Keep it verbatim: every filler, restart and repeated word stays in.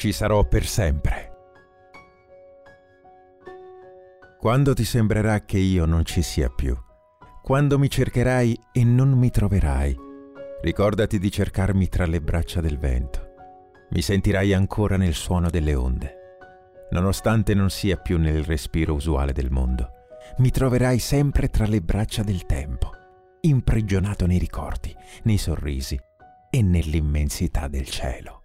ci sarò per sempre. Quando ti sembrerà che io non ci sia più, quando mi cercherai e non mi troverai, ricordati di cercarmi tra le braccia del vento. Mi sentirai ancora nel suono delle onde. Nonostante non sia più nel respiro usuale del mondo, mi troverai sempre tra le braccia del tempo, imprigionato nei ricordi, nei sorrisi e nell'immensità del cielo.